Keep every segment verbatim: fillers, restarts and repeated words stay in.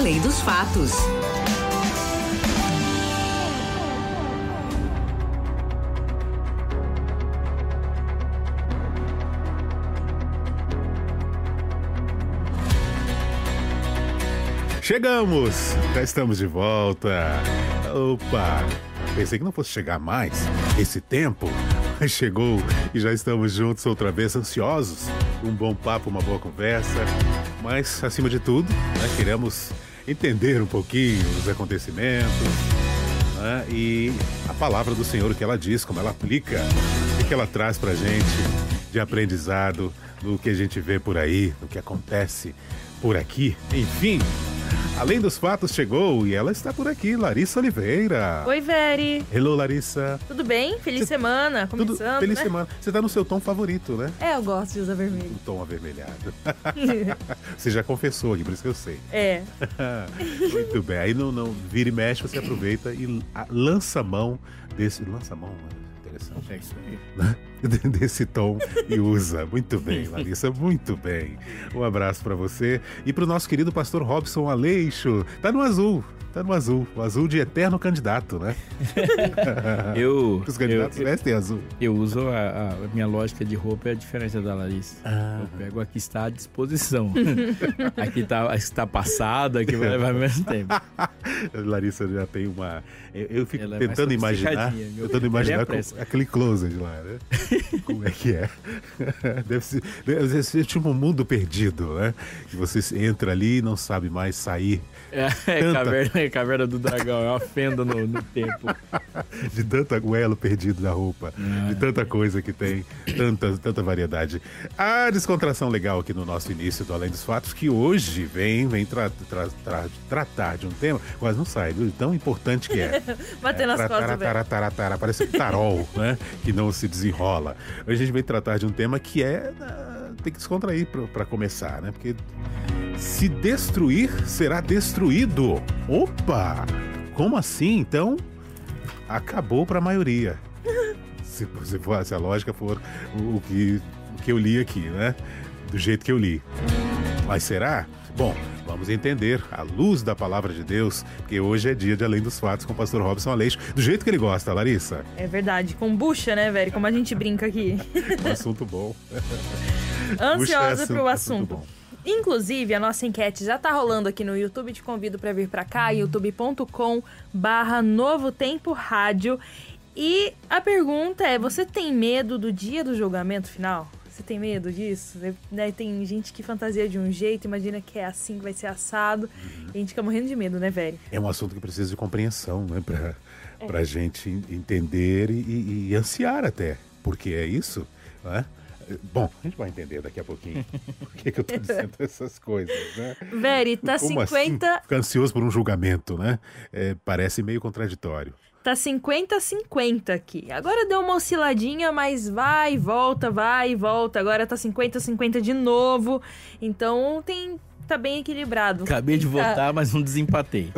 Além dos Fatos. Chegamos! Já estamos de volta. Opa! Pensei que não fosse chegar mais esse tempo, mas chegou e já estamos juntos outra vez, ansiosos. Um bom papo, uma boa conversa. Mas, acima de tudo, né, queremos entender um pouquinho os acontecimentos, né, e a palavra do Senhor, o que ela diz, como ela aplica, o que ela traz pra gente de aprendizado, do que a gente vê por aí, do que acontece por aqui, enfim. Além dos Fatos chegou e ela está por aqui, Larissa Oliveira. Oi, Veri. Hello, Larissa. Tudo bem? Feliz Cê... semana, começando, Tudo... Feliz né? semana. Você tá no seu tom favorito, né? É, eu gosto de usar vermelho. O tom avermelhado. Você já confessou aqui, por isso que eu sei. É. Muito bem. Aí não, não vira e mexe, você aproveita e lança a mão desse... Lança a mão, né? Interessante. É isso aí. Né? Desse tom e usa. Muito bem, Larissa, muito bem. Um abraço pra você e pro nosso querido pastor Robson Aleixo. Tá no azul, tá no azul. O azul de eterno candidato, né? eu, Os candidatos eu, vestem azul. Eu uso a, a minha lógica de roupa, é a diferença da Larissa. Ah. Eu pego aqui está à disposição. Aqui está, está passado, aqui vai levar menos tempo. Larissa já tem uma... Eu, eu fico Ela tentando é imaginar, tentando imaginar com aquele closet lá, né? Como é que é? Deve ser, deve ser tipo um mundo perdido, né? Que você entra ali e não sabe mais sair. É, é, caverna, é caverna do dragão, é uma fenda no, no tempo. De tanta goela perdido da roupa, ah, de tanta coisa que tem, tanta, tanta variedade. A descontração legal aqui no nosso início do Além dos Fatos, que hoje vem, vem tra, tra, tra, tratar de um tema, quase não sai, viu? Tão importante que é. Batendo é, nas costas, tará, tará, tará, parece um tarol, né? Que não se desenrola. Hoje a gente vem tratar de um tema que é... Uh, tem que descontrair para começar, né? Porque se destruir, será destruído. Opa! Como assim? Então, acabou para a maioria. Se, se, for, se a lógica for o, o, que, o que eu li aqui, né? Do jeito que eu li. Mas será? Bom, vamos entender à luz da palavra de Deus, porque hoje é dia de Além dos Fatos com o pastor Robson Aleixo, do jeito que ele gosta, Larissa. É verdade, com bucha, né, velho? Como a gente brinca aqui. Um assunto bom. Ansiosa pro assunto. assunto. Inclusive, a nossa enquete já tá rolando aqui no YouTube. Te convido para vir para cá, youtube ponto com barra Novo Tempo Rádio. E a pergunta é, você tem medo do dia do julgamento final? Você tem medo disso? Né? Tem gente que fantasia de um jeito, imagina que é assim, que vai ser assado. Uhum. E a gente fica morrendo de medo, né, velho? É um assunto que precisa de compreensão, né? Pra, é. pra gente entender e, e, e ansiar até. Porque é isso, né? Bom, a gente vai entender daqui a pouquinho por que, que eu tô dizendo essas coisas, né? Veri, tá Como cinquenta... Assim? Fica ansioso por um julgamento, né? É, parece meio contraditório. Tá cinquenta a cinquenta aqui. Agora deu uma osciladinha, mas vai e volta, vai e volta. Agora tá cinquenta a cinquenta de novo. Então tem... tá bem equilibrado. Acabei de votar, tá... mas não desempatei.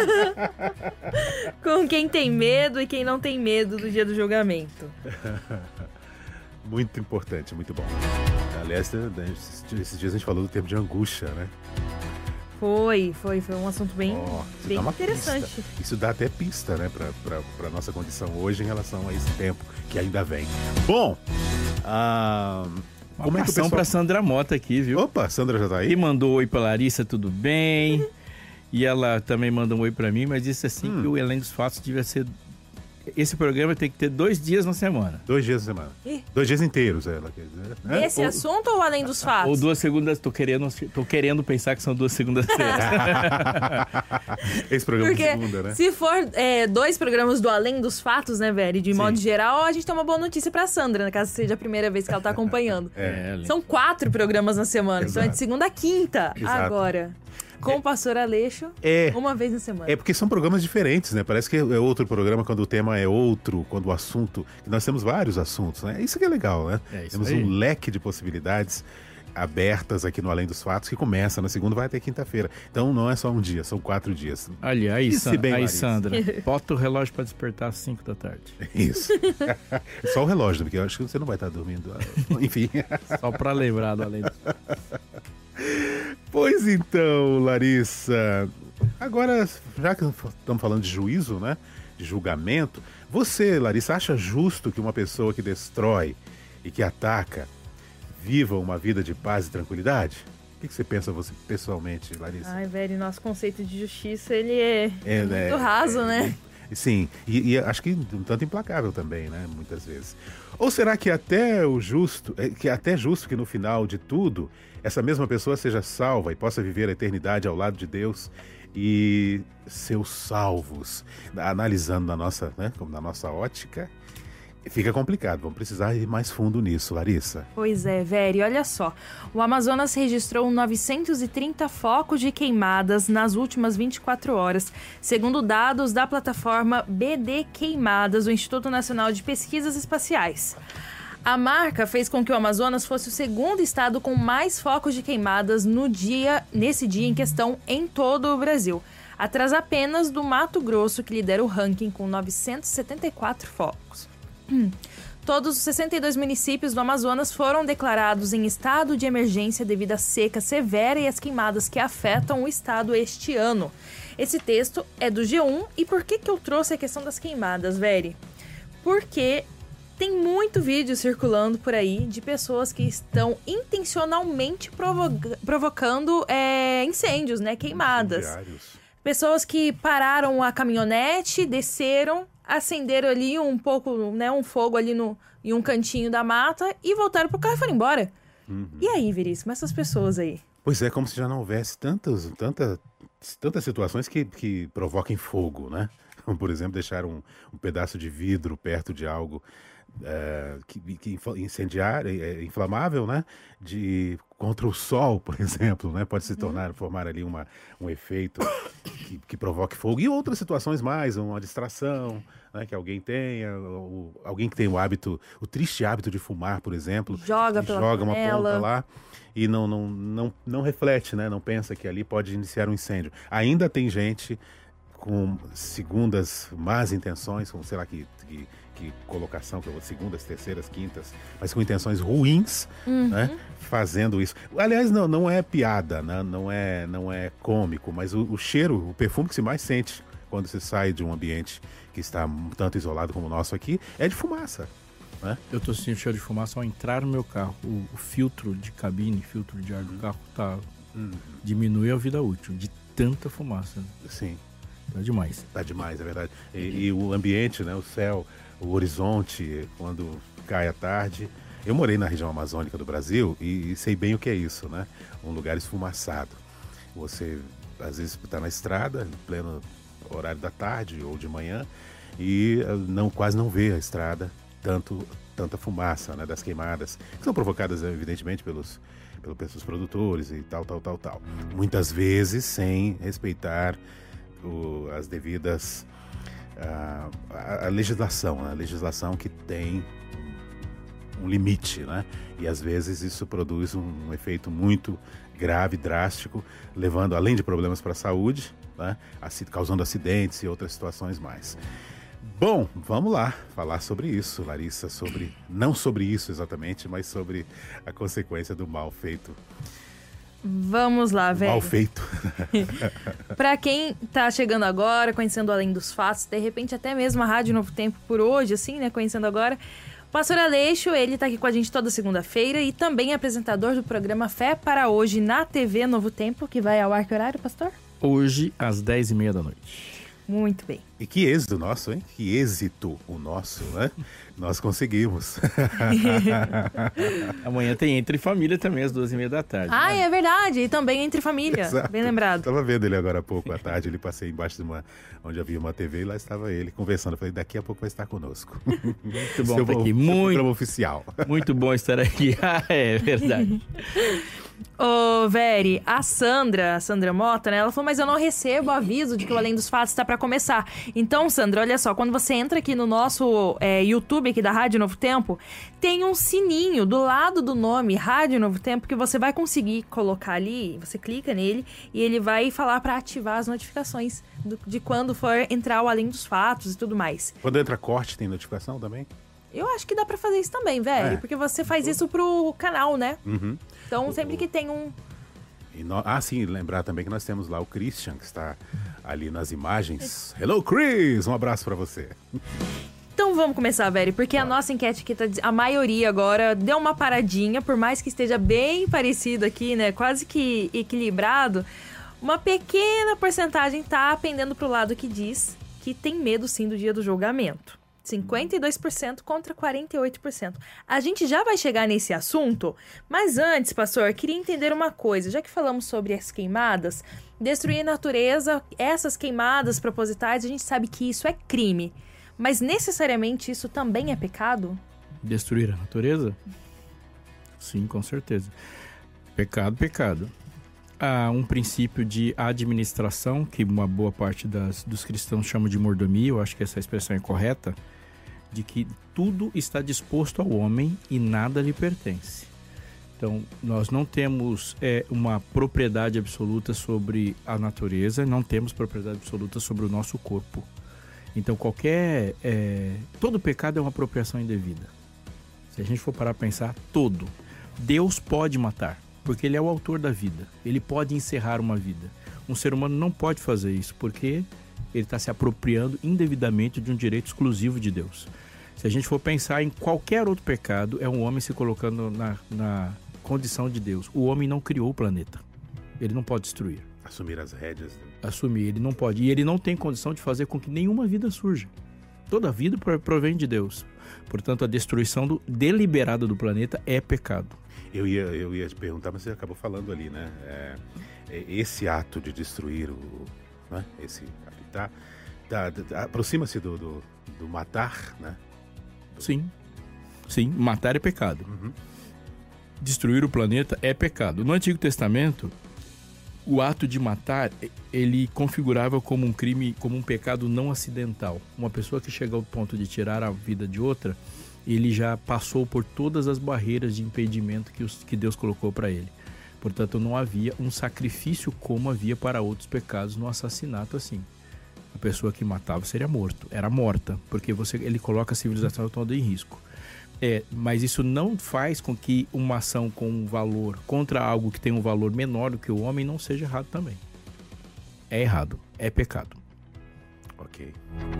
Com quem tem medo e quem não tem medo do dia do julgamento. Muito importante, muito bom. Aliás, esses dias a gente falou do tempo de angústia, né? Foi, foi, foi um assunto bem, oh, bem interessante. Pista. Isso dá até pista, né, pra, pra, pra nossa condição hoje em relação a esse tempo que ainda vem. Bom, ah, uma como é que o pessoal... pra Sandra Mota aqui, viu? Opa, Sandra já tá aí? E mandou oi pra Larissa, tudo bem? E ela também mandou um oi pra mim, mas disse assim hum. que o Além dos Fatos devia ser... Esse programa tem que ter dois dias na semana. Dois dias na semana. Ih. Dois dias inteiros, ela quer dizer. Né? Esse ou, assunto ou Além dos Fatos? Ou duas segundas, tô querendo, tô querendo pensar que são duas segundas-feiras. Esse programa Porque de segunda, né? Se for é, dois programas do Além dos Fatos, né, velho? De Sim. modo geral, a gente tem uma boa notícia pra Sandra, né, caso seja a primeira vez que ela tá acompanhando. É, são quatro programas na semana, Exato. Então é de segunda a quinta. Exato. Agora... Com o pastor Aleixo, é, uma vez na semana. É porque são programas diferentes, né? Parece que é outro programa quando o tema é outro, quando o assunto... Nós temos vários assuntos, né? Isso que é legal, né? É isso temos aí. um leque de possibilidades abertas aqui no Além dos Fatos, que começa na segunda, vai até quinta-feira. Então não é só um dia, são quatro dias. Olha, aí, San bem, aí Sandra, bota o relógio para despertar às cinco da tarde. Isso. Só o relógio, porque eu acho que você não vai estar dormindo. Enfim. Só para lembrar do Além dos Fatos. Pois então, Larissa, Agora, já que estamos falando de juízo, né? De julgamento, você, Larissa, acha justo que uma pessoa que destrói e que ataca viva uma vida de paz e tranquilidade? O que, que você pensa você pessoalmente, Larissa? Ai, velho, nosso conceito de justiça, ele é, É, muito né, raso, é, né? é, sim, e, e acho que um tanto implacável também, né? Muitas vezes. Ou será que até o justo, é, que até justo que no final de tudo, essa mesma pessoa seja salva e possa viver a eternidade ao lado de Deus e seus salvos? Analisando na nossa, né, como na nossa ótica, fica complicado. Vamos precisar ir mais fundo nisso, Larissa. Pois é, velho, e olha só. O Amazonas registrou novecentos e trinta focos de queimadas nas últimas vinte e quatro horas, segundo dados da plataforma B D Queimadas, do Instituto Nacional de Pesquisas Espaciais. A marca fez com que o Amazonas fosse o segundo estado com mais focos de queimadas no dia, nesse dia em questão em todo o Brasil, atrás apenas do Mato Grosso, que lidera o ranking com novecentos e setenta e quatro focos. Hum. Todos os sessenta e dois municípios do Amazonas foram declarados em estado de emergência devido à seca severa e às queimadas que afetam o estado este ano. Esse texto é do G um. E por que, que eu trouxe a questão das queimadas, Veri? Porque tem muito vídeo circulando por aí de pessoas que estão intencionalmente provoca- provocando é, incêndios, né? Queimadas. Diários. Pessoas que pararam a caminhonete, desceram, acenderam ali um pouco, né, um fogo ali no, em um cantinho da mata e voltaram pro carro e foram embora. Uhum. E aí, Veríssimo, essas pessoas aí? Pois é, como se já não houvesse tantas, tanta, tantas situações que, que provoquem fogo, né? Como, por exemplo, deixar um, um pedaço de vidro perto de algo é, que, que incendiar, é, inflamável, né? De, contra o sol, por exemplo, né? Pode se tornar, uhum. formar ali uma, um efeito que, que provoque fogo. E outras situações mais, uma distração, né? Que alguém tenha, ou, alguém que tem o hábito, o triste hábito de fumar, por exemplo. Joga pela Joga uma panela. ponta lá e não, não, não, não reflete, né? Não pensa que ali pode iniciar um incêndio. Ainda tem gente com segundas más intenções, com sei lá que, que, que colocação, que eu vou, segundas, terceiras, quintas, mas com intenções ruins, Uhum. né, fazendo isso. Aliás, não, não é piada, né, não, é, não é cômico, mas o, o cheiro, o perfume que se mais sente quando você sai de um ambiente que está um tanto isolado como o nosso aqui, é de fumaça. Né? Eu tô sentindo cheiro de fumaça ao entrar no meu carro. O, o filtro de cabine, filtro de ar do carro, tá, Uhum. diminui a vida útil de tanta fumaça. Né? Sim. Tá demais. Tá demais, é verdade. E, e o ambiente, né, o céu, o horizonte, quando cai a tarde. Eu morei na região amazônica do Brasil e, e sei bem o que é isso, né? Um lugar esfumaçado. Você, às vezes, está na estrada, em pleno horário da tarde ou de manhã, e não, quase não vê a estrada, tanto, tanta fumaça, né, das queimadas, que são provocadas, evidentemente, pelos, pelos, pelos produtores e tal, tal, tal, tal. Muitas vezes sem respeitar O, as devidas a, a, a legislação, a legislação que tem um limite, né? E às vezes isso produz um, um efeito muito grave, drástico, levando além de problemas para a saúde, né? Causando acidentes e outras situações mais. Bom, vamos lá falar sobre isso, Larissa, sobre não sobre isso exatamente, mas sobre a consequência do mal feito. Vamos lá, velho. Mal feito. Pra quem tá chegando agora, conhecendo Além dos Fatos, de repente até mesmo a Rádio Novo Tempo por hoje, assim, né, conhecendo agora, o Pastor Aleixo, ele tá aqui com a gente toda segunda-feira e também é apresentador do programa Fé para Hoje na T V Novo Tempo, que vai ao ar que horário, pastor? Hoje, às dez e meia da noite. Muito bem. E que êxito nosso, hein? Que êxito o nosso, né? Nós conseguimos. Amanhã tem Entre Família também, às duas e meia da tarde. Ah, né? é verdade. E também Entre Família. Exato. Bem lembrado. Estava vendo ele agora há pouco, à tarde. Ele passei embaixo de uma, onde havia uma T V e lá estava ele conversando. Eu falei, daqui a pouco vai estar conosco. Muito bom Seu, estar aqui. seu Muito, programa oficial. muito bom estar aqui. Ah, é verdade. Ô, Veri, a Sandra, a Sandra Mota, né? Ela falou, mas eu não recebo aviso de que o Além dos Fatos está para começar. Então, Sandra, olha só, quando você entra aqui no nosso é, YouTube aqui da Rádio Novo Tempo, tem um sininho do lado do nome Rádio Novo Tempo que você vai conseguir colocar ali, você clica nele e ele vai falar para ativar as notificações do, de quando for entrar o Além dos Fatos e tudo mais. Quando entra corte, tem notificação também? Eu acho que dá pra fazer isso também, velho. É. Porque você faz isso pro canal, né? Uhum. Então, sempre que tem um... E no... Ah, sim, lembrar também que nós temos lá o Christian, que está ali nas imagens. Hello, Chris! Um abraço para você. Então vamos começar, Very, porque a nossa enquete aqui, tá, a maioria agora deu uma paradinha, por mais que esteja bem parecido aqui, né? Quase que equilibrado. Uma pequena porcentagem tá pendendo pro lado que diz que tem medo sim do dia do julgamento. cinquenta e dois por cento contra quarenta e oito por cento. A gente já vai chegar nesse assunto, mas antes, pastor, queria entender uma coisa. Já que falamos sobre as queimadas, destruir a natureza, essas queimadas propositais, a gente sabe que isso é crime. Mas necessariamente isso também é pecado? Destruir a natureza? Sim, com certeza. Pecado, pecado. Há um princípio de administração, que uma boa parte das, dos cristãos chamam de mordomia, eu acho que essa expressão é correta, de que tudo está disposto ao homem e nada lhe pertence. Então, nós não temos é, uma propriedade absoluta sobre a natureza, não temos propriedade absoluta sobre o nosso corpo. Então, qualquer... É, todo pecado é uma apropriação indevida. Se a gente for parar a pensar, todo. Deus pode matar, porque ele é o autor da vida. Ele pode encerrar uma vida. Um ser humano não pode fazer isso, porque ele está se apropriando indevidamente de um direito exclusivo de Deus. Se a gente for pensar em qualquer outro pecado, é um homem se colocando na, na condição de Deus. O homem não criou o planeta. Ele não pode destruir. Assumir as rédeas. Assumir, ele não pode. E ele não tem condição de fazer com que nenhuma vida surja. Toda vida provém de Deus. Portanto, a destruição do, deliberada do planeta é pecado. Eu ia, eu ia te perguntar, mas você acabou falando ali, né? É, esse ato de destruir o... Né? Esse habitat, tá, tá, aproxima-se do, do, do matar, né? Sim. Sim, matar é pecado. Uhum. Destruir o planeta é pecado. No Antigo Testamento, o ato de matar, ele configurava como um crime, como um pecado não acidental. Uma pessoa que chega ao ponto de tirar a vida de outra, ele já passou por todas as barreiras de impedimento que, os, que Deus colocou para ele. Portanto, não havia um sacrifício como havia para outros pecados no assassinato assim. A pessoa que matava seria morto, era morta, porque você, ele coloca a civilização toda em risco. É, mas isso não faz com que uma ação com um valor contra algo que tem um valor menor do que o homem não seja errado também. É errado, é pecado. Ok.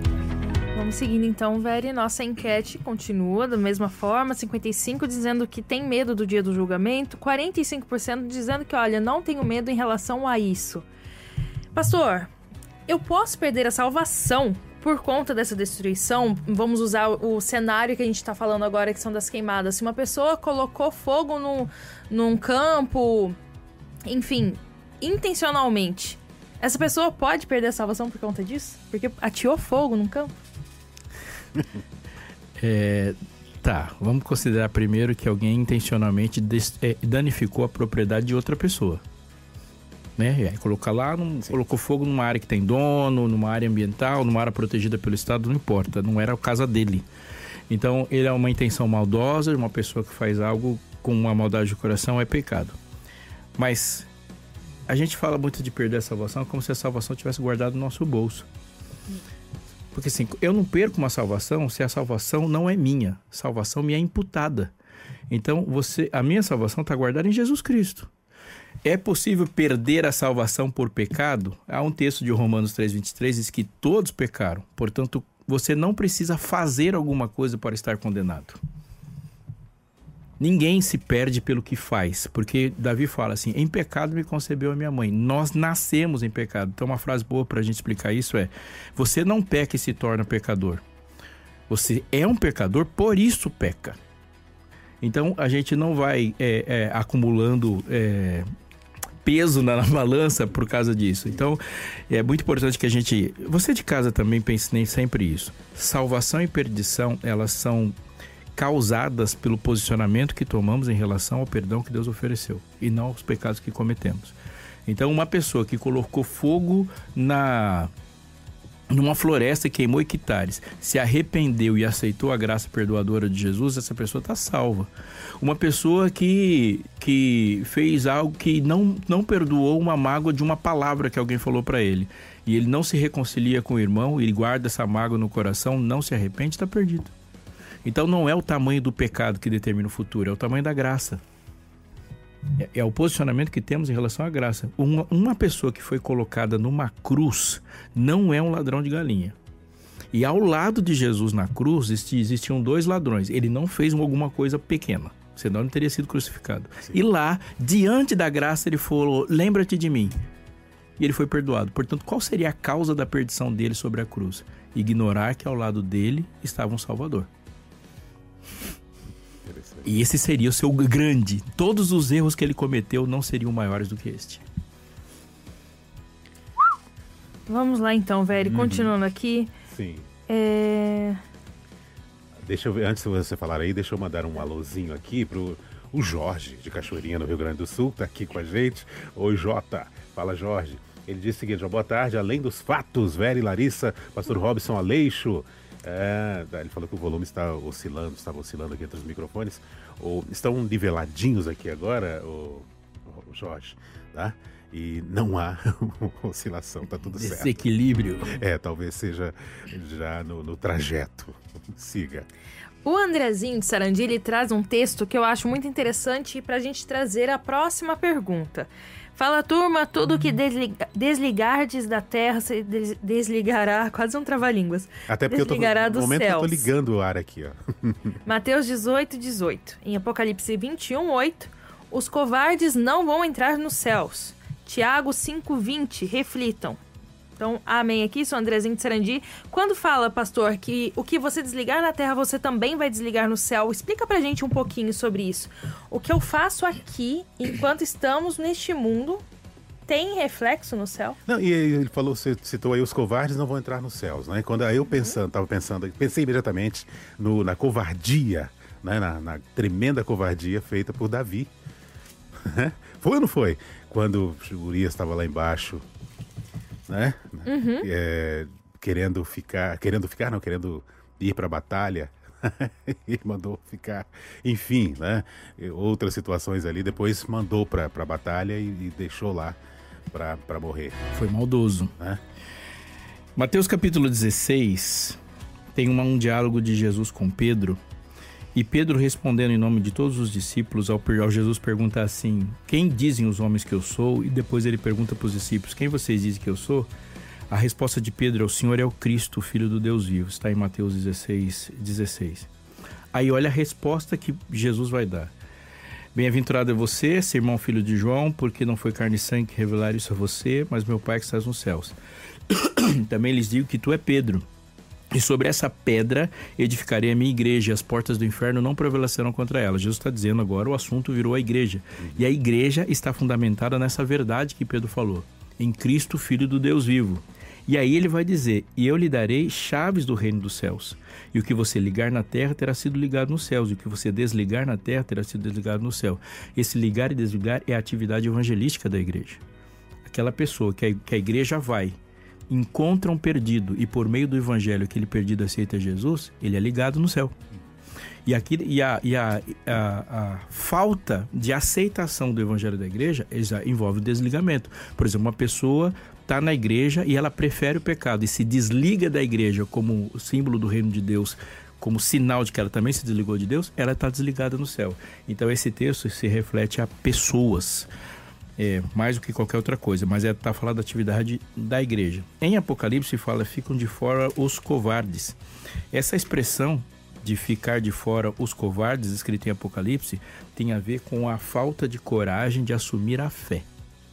Vamos seguindo então, Very. Nossa enquete continua da mesma forma. cinquenta e cinco por cento dizendo que tem medo do dia do julgamento. quarenta e cinco por cento dizendo que, olha, não tenho medo em relação a isso. Pastor, eu posso perder a salvação por conta dessa destruição? Vamos usar o cenário que a gente está falando agora, que são das queimadas. Se uma pessoa colocou fogo num, num campo, enfim, intencionalmente, essa pessoa pode perder a salvação por conta disso? Porque ateou fogo num campo? É, tá, vamos considerar primeiro que alguém intencionalmente des, é, danificou a propriedade de outra pessoa, né? E aí colocar lá, num, colocou fogo numa área que tem dono, numa área ambiental, numa área protegida pelo Estado, não importa, não era a casa dele. Então, ele é uma intenção maldosa, uma pessoa que faz algo com uma maldade de coração é pecado. Mas a gente fala muito de perder a salvação como se a salvação tivesse guardado no nosso bolso. Porque assim, eu não perco uma salvação se a salvação não é minha. Salvação me é imputada. Então, você, a minha salvação está guardada em Jesus Cristo. É possível perder a salvação por pecado? Há um texto de Romanos três, vinte e três, diz que todos pecaram. Portanto, você não precisa fazer alguma coisa para estar condenado. Ninguém se perde pelo que faz, porque Davi fala assim, em pecado me concebeu a minha mãe. Nós nascemos em pecado. Então uma frase boa para a gente explicar isso é, você não peca e se torna pecador. Você é um pecador, por isso peca. Então a gente não vai é, é, acumulando é, peso na, na balança por causa disso. Então é muito importante que a gente, você de casa também pense nem sempre isso. Salvação e perdição, elas são causadas pelo posicionamento que tomamos em relação ao perdão que Deus ofereceu e não aos pecados que cometemos. Então uma pessoa que colocou fogo na numa floresta e queimou hectares, se arrependeu e aceitou a graça perdoadora de Jesus, essa pessoa está salva. Uma pessoa que, que fez algo que não, não perdoou uma mágoa de uma palavra que alguém falou para ele, e ele não se reconcilia com o irmão, ele guarda essa mágoa no coração, não se arrepende, está perdido. Então não é o tamanho do pecado que determina o futuro, é o tamanho da graça. É, é o posicionamento que temos em relação à graça. Uma, uma pessoa que foi colocada numa cruz não é um ladrão de galinha. E ao lado de Jesus na cruz existiam dois ladrões. Ele não fez alguma coisa pequena, senão ele teria sido crucificado. Sim. E lá, diante da graça, ele falou, lembra-te de mim. E ele foi perdoado. Portanto, qual seria a causa da perdição dele sobre a cruz? Ignorar que ao lado dele estava um Salvador. E esse seria o seu grande. Todos os erros que ele cometeu não seriam maiores do que este. Vamos lá então, velho. Uhum. Continuando aqui. Sim. É... Deixa eu ver, antes de você falar aí, deixa eu mandar um alôzinho aqui pro o Jorge, de Cachoeirinha, no Rio Grande do Sul, tá aqui com a gente. Oi, Jota. Fala, Jorge. Ele disse o seguinte, boa tarde, além dos fatos, Vera e Larissa, pastor Robson Aleixo. É, ele falou que o volume está oscilando, estava oscilando aqui entre os microfones. Ou, estão niveladinhos aqui agora, o, o Jorge, tá? E não há oscilação, tá tudo certo. Desequilíbrio. É, talvez seja já no, no trajeto. Siga. O Andrezinho de Sarandi, ele traz um texto que eu acho muito interessante para a gente trazer a próxima pergunta. Fala, turma, tudo que desliga, desligardes da terra se des, desligará, quase um trava-línguas. Até porque desligará eu tô, no momento céus. eu tô ligando o ar aqui, ó. Mateus dezoito, dezoito. Em Apocalipse vinte e um, oito, os covardes não vão entrar nos céus. Tiago cinco, vinte, reflitam. Então, amém aqui, sou Andrezinho de Sarandi. Quando fala, pastor, que o que você desligar na terra, você também vai desligar no céu, explica pra gente um pouquinho sobre isso. O que eu faço aqui, enquanto estamos neste mundo, tem reflexo no céu? Não, e ele falou, você citou aí, os covardes não vão entrar nos céus, né? Quando eu pensando, tava pensando, pensei imediatamente no, na covardia, né? Na, na tremenda covardia feita por Davi. Foi ou não foi? Quando Urias estava lá embaixo, né? Uhum. É, querendo ficar, querendo ficar, não, querendo ir para a batalha, ele mandou ficar, enfim, né? Outras situações ali, depois mandou para a batalha e, e deixou lá para morrer. Foi maldoso, né? Mateus capítulo dezesseis tem uma, um diálogo de Jesus com Pedro. E Pedro, respondendo em nome de todos os discípulos, ao, ao Jesus pergunta assim, quem dizem os homens que eu sou? E depois ele pergunta para os discípulos, quem vocês dizem que eu sou? A resposta de Pedro é, o Senhor é o Cristo, o Filho do Deus vivo. Está em Mateus dezesseis, dezesseis. Aí olha a resposta que Jesus vai dar. Bem-aventurado é você, Simão, filho de João, porque não foi carne e sangue que revelaram isso a você, mas meu Pai que está nos céus. Também lhes digo que tu é Pedro. E sobre essa pedra edificarei a minha igreja, e as portas do inferno não prevalecerão contra ela. Jesus está dizendo agora, o assunto virou a igreja. E a igreja está fundamentada nessa verdade que Pedro falou. Em Cristo, Filho do Deus vivo. E aí ele vai dizer, e eu lhe darei chaves do reino dos céus. E o que você ligar na terra terá sido ligado nos céus. E o que você desligar na terra terá sido desligado no céu. Esse ligar e desligar é a atividade evangelística da igreja. Aquela pessoa que a, que a igreja vai... encontra um perdido e por meio do evangelho aquele perdido aceita Jesus, ele é ligado no céu. E, aqui, e, a, e a, a, a falta de aceitação do evangelho da igreja já envolve o desligamento. Por exemplo, uma pessoa está na igreja e ela prefere o pecado e se desliga da igreja como símbolo do reino de Deus, como sinal de que ela também se desligou de Deus, ela está desligada no céu. Então esse texto se reflete a pessoas, É, mais do que qualquer outra coisa, mas é tá falando da atividade da igreja. Em Apocalipse fala, ficam de fora os covardes. Essa expressão de ficar de fora os covardes, escrita em Apocalipse, tem a ver com a falta de coragem de assumir a fé.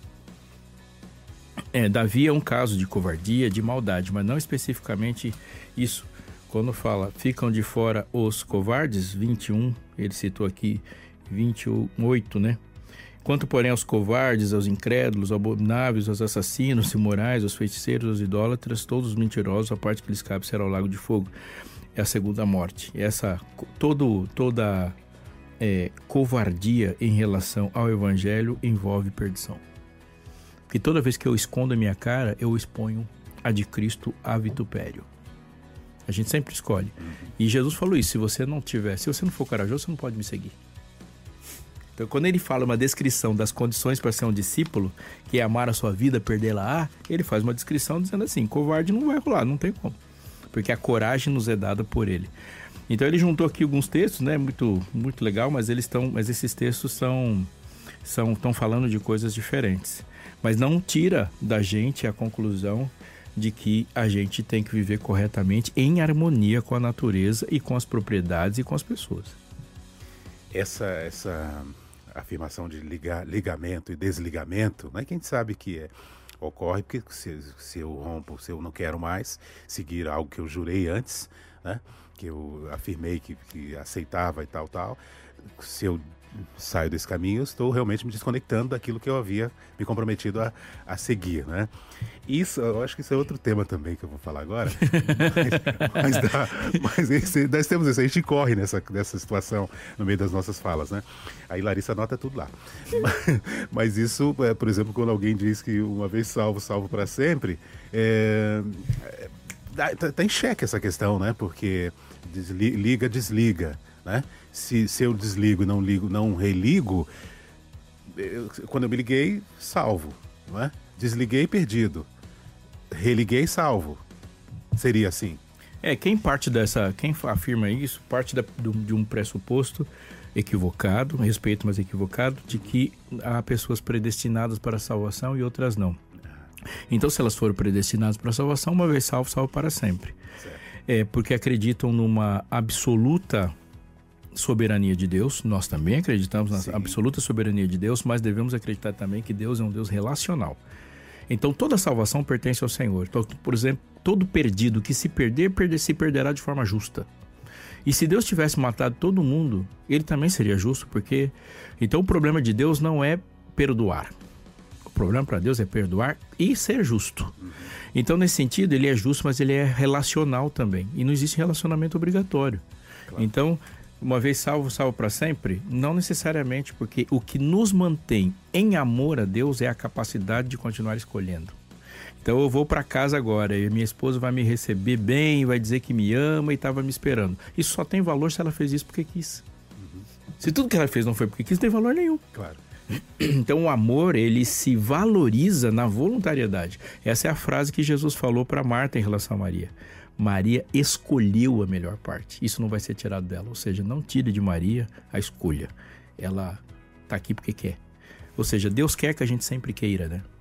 É, Davi é um caso de covardia, de maldade, mas não especificamente isso. Quando fala, ficam de fora os covardes, vinte e um, ele citou aqui vinte e oito, né? Quanto, porém, aos covardes, aos incrédulos, aos abomináveis, aos assassinos, imorais, aos feiticeiros, aos idólatras, todos os mentirosos, a parte que lhes cabe será o lago de fogo. É a segunda morte. Essa, todo, toda é, covardia em relação ao evangelho envolve perdição. Porque toda vez que eu escondo a minha cara, eu exponho a de Cristo a vitupério. A gente sempre escolhe. E Jesus falou isso, se você não tiver, se você não for corajoso, você não pode me seguir. Então, quando ele fala uma descrição das condições para ser um discípulo, que é amar a sua vida, perdê-la, ele faz uma descrição dizendo assim, covarde não vai rolar, não tem como. Porque a coragem nos é dada por ele. Então, ele juntou aqui alguns textos, né, muito, muito legal, mas, eles estão, mas esses textos são, são, estão falando de coisas diferentes. Mas não tira da gente a conclusão de que a gente tem que viver corretamente em harmonia com a natureza e com as propriedades e com as pessoas. Essa, essa afirmação de ligar, ligamento e desligamento, né, que a gente sabe que é, ocorre porque se, se eu rompo, se eu não quero mais seguir algo que eu jurei antes, né, que eu afirmei que, que aceitava e tal, tal, se eu saio desse caminho, eu estou realmente me desconectando daquilo que eu havia me comprometido a, a seguir, né? Isso, eu acho que isso é outro tema também que eu vou falar agora, mas, mas, dá, mas esse, nós temos isso, a gente corre nessa, nessa situação no meio das nossas falas, né? Aí Larissa anota tudo lá. Mas, mas isso, é, por exemplo, quando alguém diz que uma vez salvo, salvo para sempre, é, é, tá, tá em xeque essa questão, né? Porque desliga, desliga, né? Se, se eu desligo e não ligo, não religo, eu, quando eu me liguei, salvo, não é? Desliguei, perdido. Religuei, salvo. Seria assim. É, quem parte dessa, quem afirma isso, parte da, do, de um pressuposto equivocado, respeito, mas equivocado, de que há pessoas predestinadas para a salvação e outras não. Então, se elas foram predestinadas para a salvação, uma vez salvo, salvo para sempre. Certo. É porque acreditam numa absoluta soberania de Deus. Nós também acreditamos na Sim. absoluta soberania de Deus, mas devemos acreditar também que Deus é um Deus relacional. Então toda salvação pertence ao Senhor. Então, por exemplo, todo perdido que se perder, perder, se perderá de forma justa. E se Deus tivesse matado todo mundo, ele também seria justo, porque... Então o problema de Deus não é perdoar. O problema para Deus é perdoar e ser justo. Então, nesse sentido, ele é justo, mas ele é relacional também. E não existe relacionamento obrigatório. Claro. Então, uma vez salvo, salvo para sempre? Não necessariamente, porque o que nos mantém em amor a Deus é a capacidade de continuar escolhendo. Então eu vou para casa agora e minha esposa vai me receber bem, vai dizer que me ama e estava me esperando. Isso só tem valor se ela fez isso porque quis. Uhum. Se tudo que ela fez não foi porque quis, não tem valor nenhum. Claro. Então o amor, ele se valoriza na voluntariedade. Essa é a frase que Jesus falou para Marta em relação a Maria. Maria escolheu a melhor parte. Isso não vai ser tirado dela. Ou seja, não tire de Maria a escolha. Ela está aqui porque quer. Ou seja, Deus quer que a gente sempre queira, né?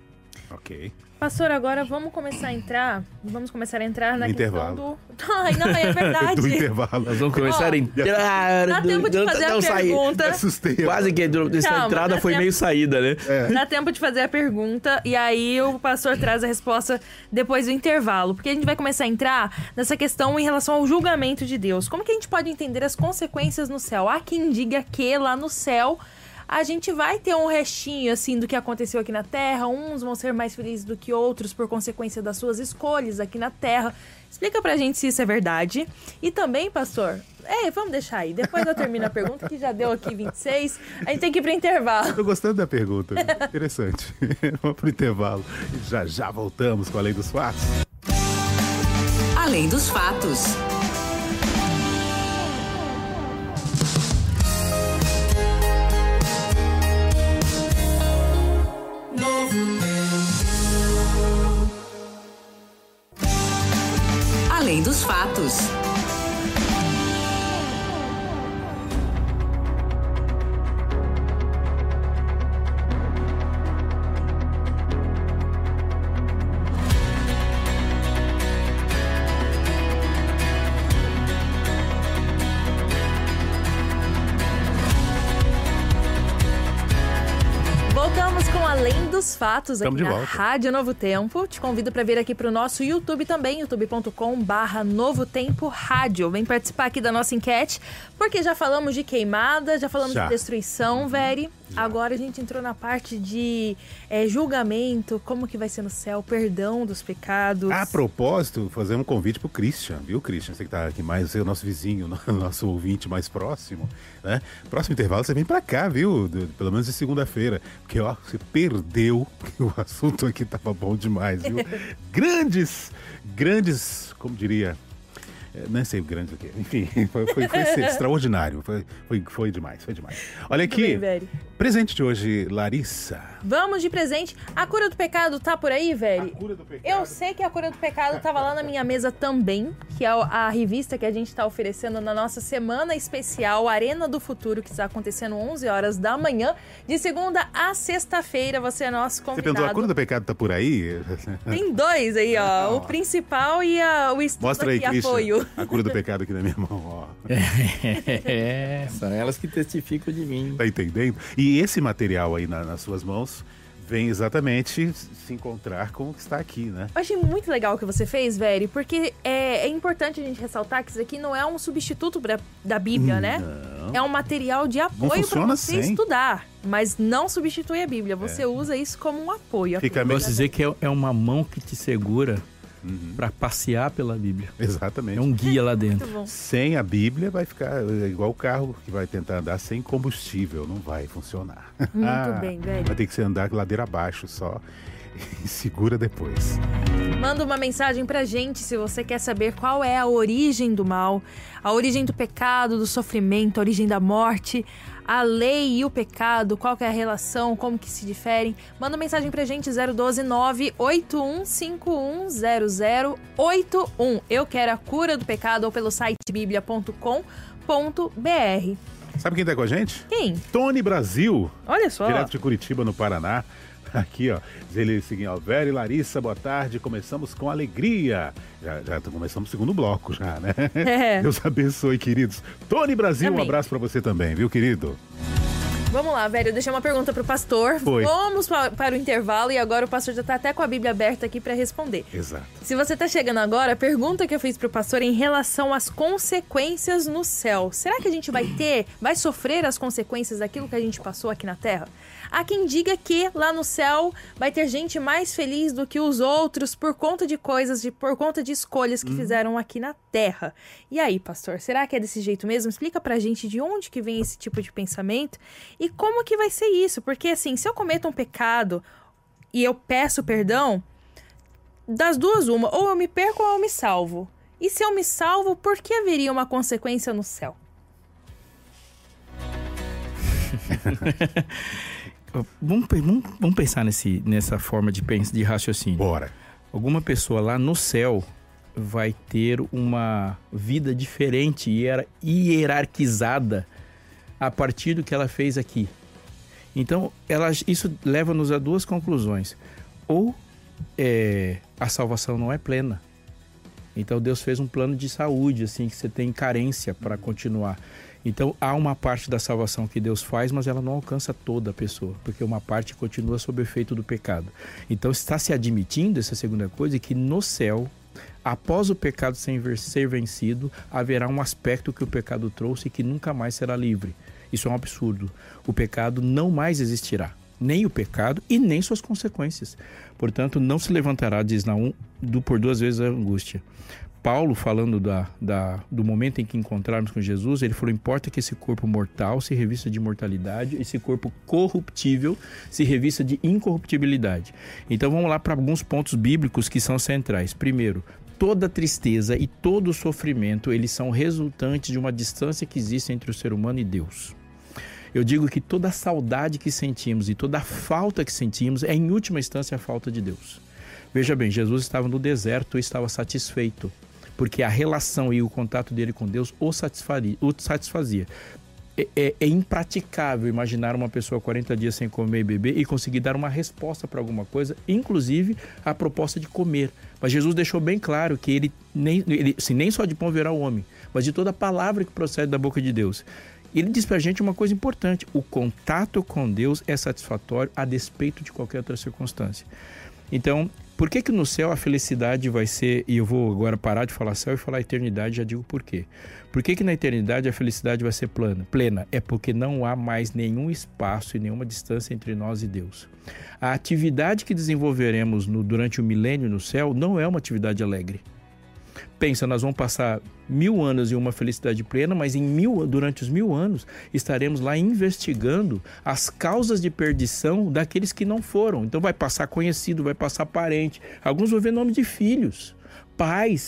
Ok. Pastor, agora vamos começar a entrar. Vamos começar a entrar na no questão intervalo. do... Ai, não, é verdade. do intervalo. Nós vamos começar oh, a entrar. Dá tempo de fazer não, a pergunta. Me assustei. Quase que essa Calma, entrada foi tempo... meio saída, né? É. Dá tempo de fazer a pergunta e aí o pastor traz a resposta depois do intervalo. Porque a gente vai começar a entrar nessa questão em relação ao julgamento de Deus. Como que a gente pode entender as consequências no céu? Há quem diga que lá no céu a gente vai ter um restinho, assim, do que aconteceu aqui na Terra. Uns vão ser mais felizes do que outros por consequência das suas escolhas aqui na Terra. Explica pra gente se isso é verdade. E também, pastor... É, vamos deixar aí. Depois eu termino a pergunta, que já deu aqui vinte e seis. A gente tem que ir pro intervalo. Tô gostando da pergunta. Interessante. Vamos pro intervalo. Já já voltamos com a Além dos Fatos. Além dos Fatos. Além dos Fatos. Voltamos com Além dos Fatos aqui Estamos de na volta. Rádio Novo Tempo. Te convido para vir aqui para o nosso YouTube também, youtube ponto com barra Novo Tempo Rádio. Vem participar aqui da nossa enquete, porque já falamos de queimada, já falamos Já. de destruição, Veri. Já. Agora a gente entrou na parte de é, julgamento, como que vai ser no céu, perdão dos pecados. A propósito, fazer um convite pro Christian, viu, Christian? Você que tá aqui mais, você é o nosso vizinho, o nosso ouvinte mais próximo, né? Próximo intervalo você vem pra cá, viu? Do, pelo menos de segunda-feira. Porque, ó, você perdeu, porque o assunto aqui tava bom demais, viu? Grandes, grandes, como diria... Nem sei grande o quê. Enfim, foi, foi, foi extraordinário. Foi, foi, foi demais, foi demais. Olha aqui, bem, presente de hoje, Larissa. Vamos de presente. A cura do pecado tá por aí, velho? A cura do pecado. Eu sei que a cura do pecado tava lá na minha mesa também, que é a revista que a gente tá oferecendo na nossa semana especial Arena do Futuro, que está acontecendo onze horas da manhã, de segunda a sexta-feira. Você é nosso Você convidado. perguntou, a cura do pecado tá por aí? Tem dois aí, ó. O principal e a, o estudo Mostra aí, aqui, Christian, apoio. a cura do pecado aqui na minha mão, ó. É, são elas que testificam de mim. Tá entendendo? E esse material aí na- nas suas mãos vem exatamente se encontrar com o que está aqui, né? Eu achei muito legal o que você fez, Veri, porque é, é importante a gente ressaltar que isso aqui não é um substituto pra, da Bíblia, né? Não. É um material de apoio pra funciona você sem. estudar, mas não substitui a Bíblia. Você usa isso como um apoio. Fica A meio- Posso dizer que é, é uma mão que te segura Uhum. para passear pela Bíblia. Exatamente. É um guia lá dentro. Muito bom. Sem a Bíblia vai ficar igual o carro que vai tentar andar sem combustível, não vai funcionar. Muito bem, velho. Vai ter que ser andar ladeira abaixo só e segura depois. Manda uma mensagem pra gente se você quer saber qual é a origem do mal, a origem do pecado, do sofrimento, a origem da morte, a lei e o pecado, qual que é a relação, como que se diferem. Manda uma mensagem pra gente, zero um dois nove oito um cinco um zero zero oito um. Eu quero a cura do pecado ou pelo site biblia ponto com ponto b r. Sabe quem tá com a gente? Quem? Tony Brasil, Olha só. direto de Curitiba, no Paraná. Aqui, ó. Diz ele o seguinte, ó. Vera e Larissa, boa tarde. Começamos com alegria. Já, já começamos o segundo bloco, já, né? É. Deus abençoe, queridos. Tony Brasil, Amém. um abraço pra você também, viu, querido? Vamos lá, velho. Eu deixei uma pergunta pro pastor. Foi. Vamos pa- para o intervalo e agora o pastor já tá até com a Bíblia aberta aqui pra responder. Exato. Se você tá chegando agora, a pergunta que eu fiz pro pastor é em relação às consequências no céu. Será que a gente vai ter, vai sofrer as consequências daquilo que a gente passou aqui na Terra? Há quem diga que lá no céu vai ter gente mais feliz do que os outros por conta de coisas, de, por conta de escolhas que fizeram aqui na Terra. E aí, pastor, será que é desse jeito mesmo? Explica pra gente de onde que vem esse tipo de pensamento e como que vai ser isso. Porque assim, se eu cometo um pecado e eu peço perdão, das duas uma, ou eu me perco ou eu me salvo. E se eu me salvo, por que haveria uma consequência no céu? Vamos, pe- vamos- vamos pensar nesse, nessa forma de, pens- de raciocínio. Bora. Alguma pessoa lá no céu vai ter uma vida diferente e hiera- hierarquizada a partir do que ela fez aqui. Então, ela, isso leva-nos a duas conclusões. Ou é, a salvação não é plena. Então, Deus fez um plano de saúde, assim, que você tem carência para continuar. Então, há uma parte da salvação que Deus faz, mas ela não alcança toda a pessoa, porque uma parte continua sob o efeito do pecado. Então, está se admitindo essa segunda coisa, que no céu, após o pecado ser ser vencido, haverá um aspecto que o pecado trouxe e que nunca mais será livre. Isso é um absurdo. O pecado não mais existirá. Nem o pecado e nem suas consequências. Portanto, não se levantará, diz Naum, do, por duas vezes a angústia. Paulo, falando da, da, do momento em que encontrarmos com Jesus, ele falou, importa que esse corpo mortal se revista de imortalidade, esse corpo corruptível se revista de incorruptibilidade. Então vamos lá para alguns pontos bíblicos que são centrais. Primeiro, toda tristeza e todo sofrimento, eles são resultantes de uma distância que existe entre o ser humano e Deus. Eu digo que toda a saudade que sentimos e toda a falta que sentimos é, em última instância, a falta de Deus. Veja bem, Jesus estava no deserto e estava satisfeito, porque a relação e o contato dele com Deus o, o satisfazia. É, é, é impraticável imaginar uma pessoa quarenta dias sem comer e beber e conseguir dar uma resposta para alguma coisa, inclusive a proposta de comer. Mas Jesus deixou bem claro que ele nem, ele, assim, nem só de pão verá o homem, mas de toda palavra que procede da boca de Deus. Ele diz pra gente uma coisa importante: o contato com Deus é satisfatório a despeito de qualquer outra circunstância. Então, por que que no céu a felicidade vai ser, e eu vou agora parar de falar céu e falar eternidade, já digo por quê. Por que que na eternidade a felicidade vai ser plana, plena? É porque não há mais nenhum espaço e nenhuma distância entre nós e Deus. A atividade que desenvolveremos no, durante o milênio no céu não é uma atividade alegre. Pensa, nós vamos passar mil anos em uma felicidade plena, mas em mil, durante os mil anos estaremos lá investigando as causas de perdição daqueles que não foram. Então vai passar conhecido, vai passar parente. Alguns vão ver nome de filhos, pais,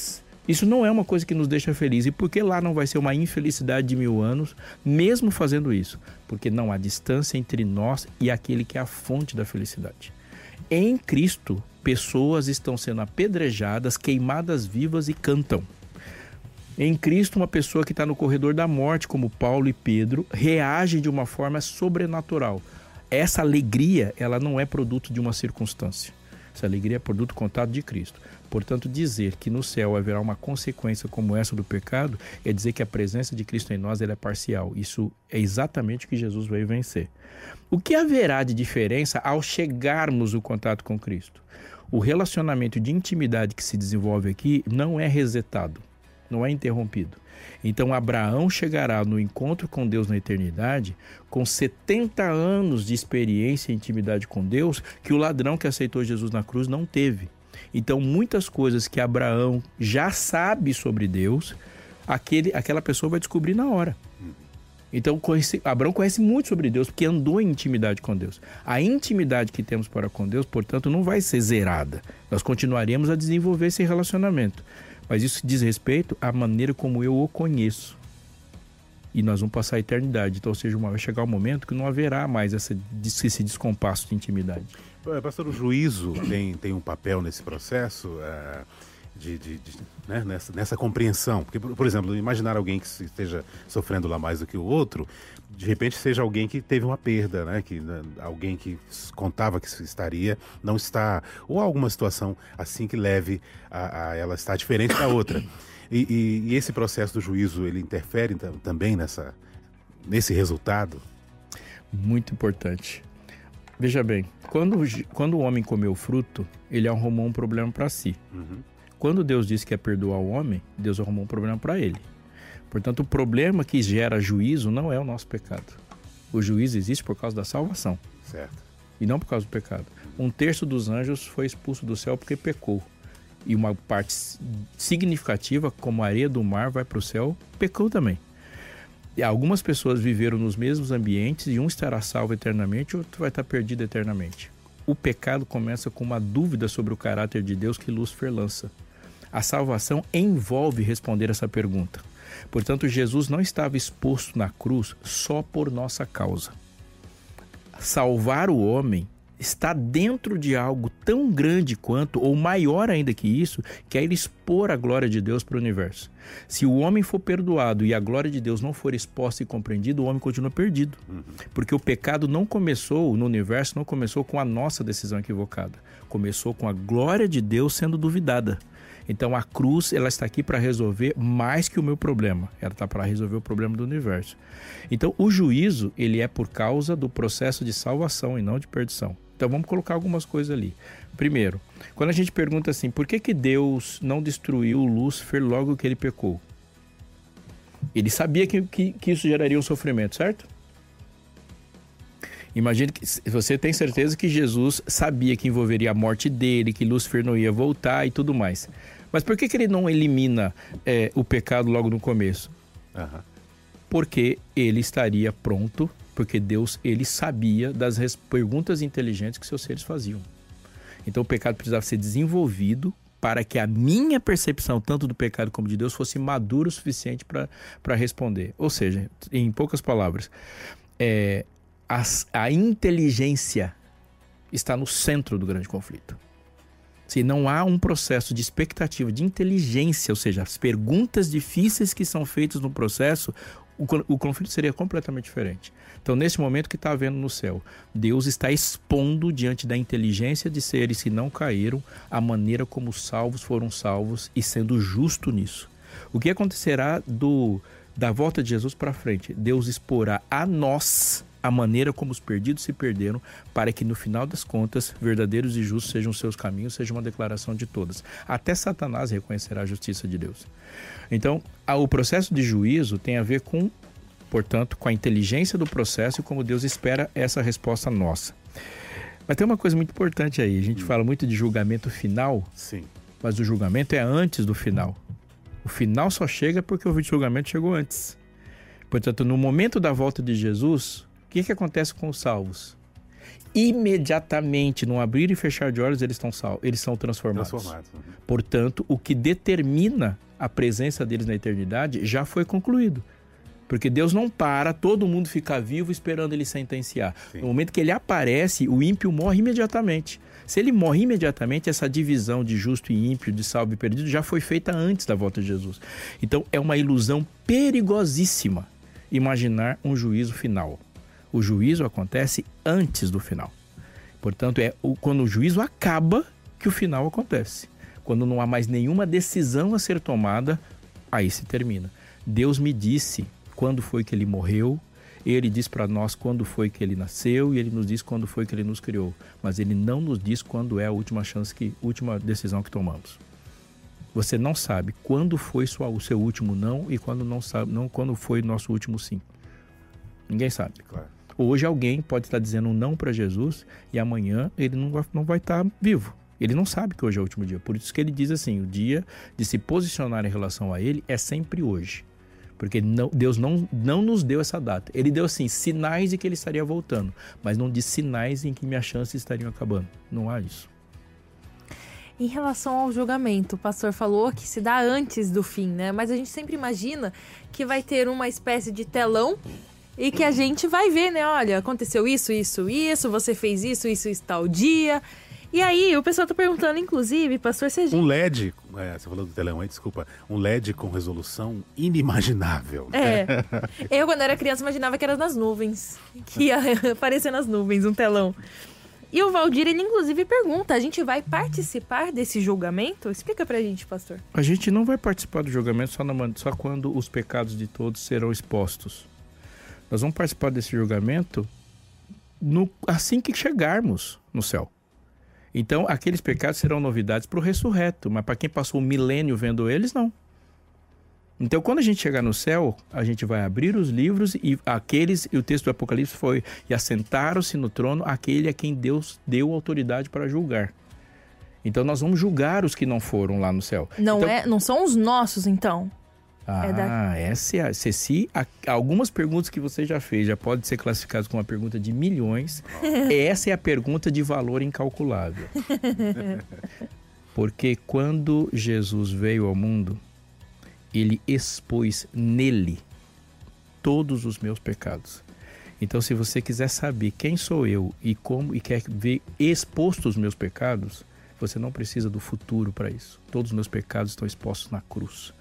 Isso não é uma coisa que nos deixa felizes. E por que lá não vai ser uma infelicidade de mil anos, mesmo fazendo isso? Porque não há distância entre nós e aquele que é a fonte da felicidade. Em Cristo, pessoas estão sendo apedrejadas, queimadas vivas e cantam. Em Cristo, uma pessoa que está no corredor da morte, como Paulo e Pedro, reage de uma forma sobrenatural. Essa alegria, ela não é produto de uma circunstância. Essa alegria é produto contato de Cristo. Portanto, dizer que no céu haverá uma consequência como essa do pecado é dizer que a presença de Cristo em nós ela é parcial. Isso é exatamente o que Jesus veio vencer. O que haverá de diferença ao chegarmos no contato com Cristo? O relacionamento de intimidade que se desenvolve aqui não é resetado, não é interrompido. Então, Abraão chegará no encontro com Deus na eternidade com setenta anos de experiência e intimidade com Deus que o ladrão que aceitou Jesus na cruz não teve. Então, muitas coisas que Abraão já sabe sobre Deus, aquele, aquela pessoa vai descobrir na hora. Então, conhece, Abraão conhece muito sobre Deus, porque andou em intimidade com Deus. A intimidade que temos para com Deus, portanto, não vai ser zerada. Nós continuaremos a desenvolver esse relacionamento. Mas isso diz respeito à maneira como eu o conheço. E nós vamos passar a eternidade. Então, ou seja, vai chegar um momento que não haverá mais essa, esse descompasso de intimidade. Pastor, o juízo tem, tem um papel nesse processo, uh, de, de, de, né, nessa, nessa compreensão. Porque, por, por exemplo, imaginar alguém que esteja sofrendo lá mais do que o outro, de repente seja alguém que teve uma perda, né, que, né, alguém que contava que estaria, não está, ou alguma situação assim que leve a, a ela estar diferente da outra. E, e, e esse processo do juízo, ele interfere também nessa, nesse resultado? Muito importante. Veja bem, quando, quando o homem comeu o fruto, ele arrumou um problema para si. Uhum. Quando Deus disse que ia perdoar o homem, Deus arrumou um problema para ele. Portanto, o problema que gera juízo não é o nosso pecado. O juízo existe por causa da salvação. Certo. E não por causa do pecado. Um terço dos anjos foi expulso do céu porque pecou. E uma parte significativa, como a areia do mar, vai para o céu, pecou também. E algumas pessoas viveram nos mesmos ambientes e um estará salvo eternamente e outro vai estar perdido eternamente. O pecado começa com uma dúvida sobre o caráter de Deus que Lúcifer lança. A salvação envolve responder essa pergunta. Portanto, Jesus não estava exposto na cruz só por nossa causa. Salvar o homem está dentro de algo tão grande quanto, ou maior ainda que isso, que é ele expor a glória de Deus para o universo. Se o homem for perdoado e a glória de Deus não for exposta e compreendida, o homem continua perdido. Uhum. Porque o pecado não começou no universo, não começou com a nossa decisão equivocada. Começou com a glória de Deus sendo duvidada. Então a cruz, ela está aqui para resolver mais que o meu problema. Ela está para resolver o problema do universo. Então o juízo, ele é por causa do processo de salvação e não de perdição. Então vamos colocar algumas coisas ali. Primeiro, quando a gente pergunta assim, por que que Deus não destruiu Lúcifer logo que ele pecou? Ele sabia que, que, que isso geraria um sofrimento, certo? Imagine que você tem certeza que Jesus sabia que envolveria a morte dele, que Lúcifer não ia voltar e tudo mais. Mas por que que ele não elimina é, o pecado logo no começo? Uhum. Porque ele estaria pronto, porque Deus ele sabia das perguntas inteligentes que seus seres faziam. Então o pecado precisava ser desenvolvido para que a minha percepção, tanto do pecado como de Deus, fosse madura o suficiente para responder. Ou seja, em poucas palavras, é, a, a inteligência está no centro do grande conflito. Se não há um processo de expectativa, de inteligência, ou seja, as perguntas difíceis que são feitas no processo, o, o conflito seria completamente diferente. Então, nesse momento que está havendo no céu, Deus está expondo diante da inteligência de seres que não caíram a maneira como os salvos foram salvos e sendo justo nisso. O que acontecerá do, da volta de Jesus para frente? Deus exporá a nós a maneira como os perdidos se perderam, para que no final das contas, verdadeiros e justos sejam os seus caminhos, seja uma declaração de todas. Até Satanás reconhecerá a justiça de Deus. Então, o processo de juízo tem a ver com, portanto, com a inteligência do processo e como Deus espera essa resposta nossa. Mas tem uma coisa muito importante aí, a gente hum. fala muito de julgamento final, Sim. mas o julgamento é antes do final. O final só chega porque o julgamento chegou antes. Portanto, no momento da volta de Jesus, o que, que acontece com os salvos? Imediatamente, num abrir e fechar de olhos, eles estão salvos, eles são transformados. transformados. Uhum. Portanto, o que determina a presença deles na eternidade, já foi concluído. Porque Deus não para, todo mundo fica vivo esperando ele sentenciar. Sim. No momento que ele aparece, o ímpio morre imediatamente. Se ele morre imediatamente, essa divisão de justo e ímpio, de salvo e perdido, já foi feita antes da volta de Jesus. Então, é uma ilusão perigosíssima imaginar um juízo final. O juízo acontece antes do final. Portanto, é quando o juízo acaba que o final acontece. Quando não há mais nenhuma decisão a ser tomada, aí se termina. Deus me disse quando foi que ele morreu, ele diz para nós quando foi que ele nasceu e ele nos diz quando foi que ele nos criou. Mas ele não nos diz quando é a última chance, que, última decisão que tomamos. Você não sabe quando foi sua, o seu último não e quando, não sabe, não, quando foi o nosso último sim. Ninguém sabe. Claro. Hoje alguém pode estar dizendo um não para Jesus e amanhã ele não vai, não vai estar vivo. Ele não sabe que hoje é o último dia. Por isso que ele diz assim, o dia de se posicionar em relação a ele é sempre hoje. Porque não, Deus não, não nos deu essa data. Ele deu assim, sinais de que ele estaria voltando, mas não disse sinais em que minhas chances estariam acabando. Não há isso. Em relação ao julgamento, o pastor falou que se dá antes do fim, né? Mas a gente sempre imagina que vai ter uma espécie de telão e que a gente vai ver, né? Olha, aconteceu isso, isso, isso, você fez isso, isso, isso, tal dia. E aí, o pessoal tá perguntando, inclusive, pastor, se a gente... Um L E D, é, você falou do telão aí, desculpa, um L E D com resolução inimaginável. É, eu quando era criança imaginava que era nas nuvens, que ia aparecer nas nuvens um telão. E o Valdir, ele inclusive pergunta, a gente vai participar desse julgamento? Explica pra gente, pastor. A gente não vai participar do julgamento só, na, só quando os pecados de todos serão expostos. Nós vamos participar desse julgamento no, assim que chegarmos no céu. Então, aqueles pecados serão novidades para o ressurreto, mas para quem passou um milênio vendo eles, não. Então, quando a gente chegar no céu, a gente vai abrir os livros e aqueles, e o texto do Apocalipse foi, e assentaram-se no trono aquele a quem Deus deu autoridade para julgar. Então, nós vamos julgar os que não foram lá no céu. Não, então, é, não são os nossos, então? Ah, é da... essa é a... Ceci, a, algumas perguntas que você já fez já podem ser classificadas como uma pergunta de milhões. Essa é a pergunta de valor incalculável. Porque quando Jesus veio ao mundo, ele expôs nele todos os meus pecados. Então, se você quiser saber quem sou eu e como e quer ver expostos os meus pecados, você não precisa do futuro para isso. Todos os meus pecados estão expostos na cruz.